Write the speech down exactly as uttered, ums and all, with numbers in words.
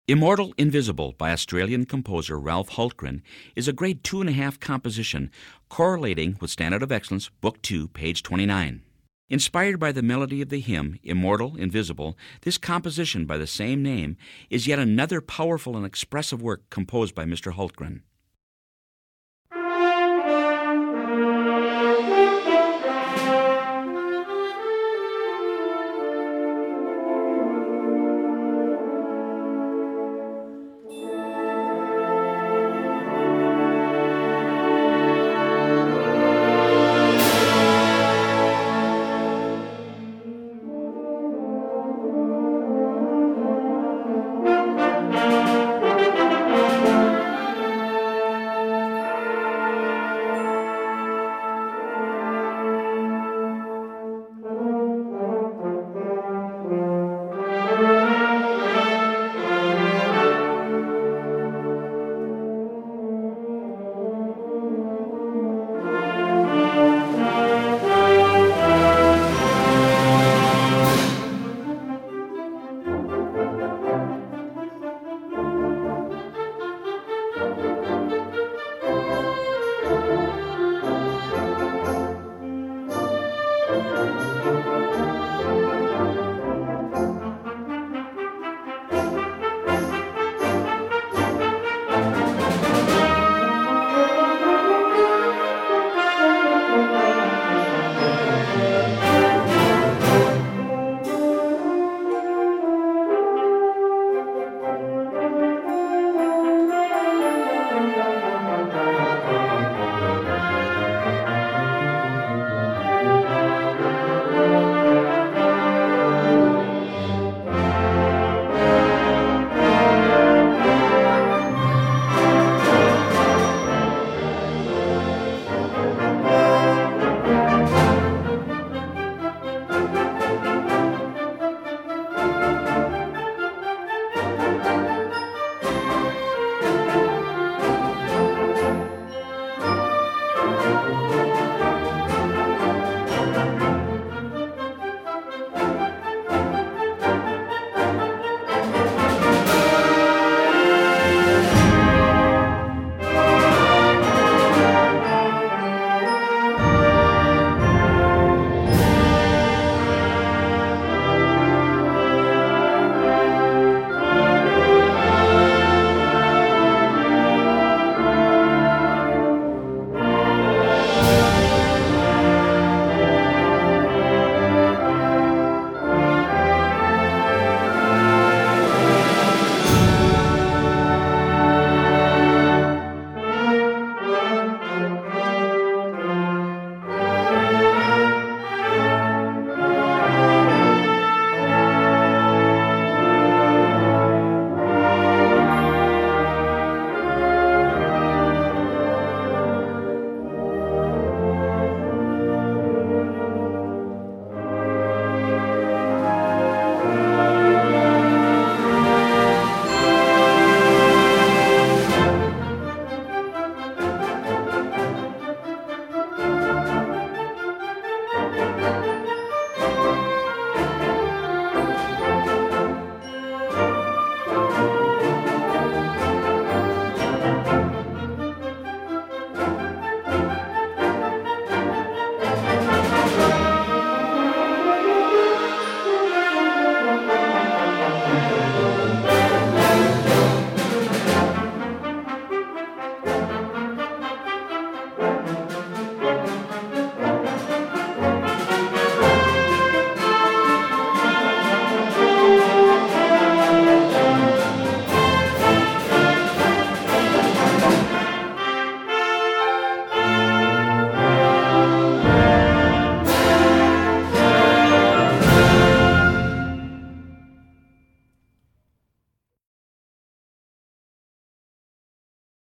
Immortal Invisible by Australian composer Ralph Hultgren is a grade two and a half composition correlating with Standard of Excellence, Book two, page twenty-nine. Inspired by the melody of the hymn Immortal Invisible, this composition by the same name is yet another powerful and expressive work composed by Mister Hultgren.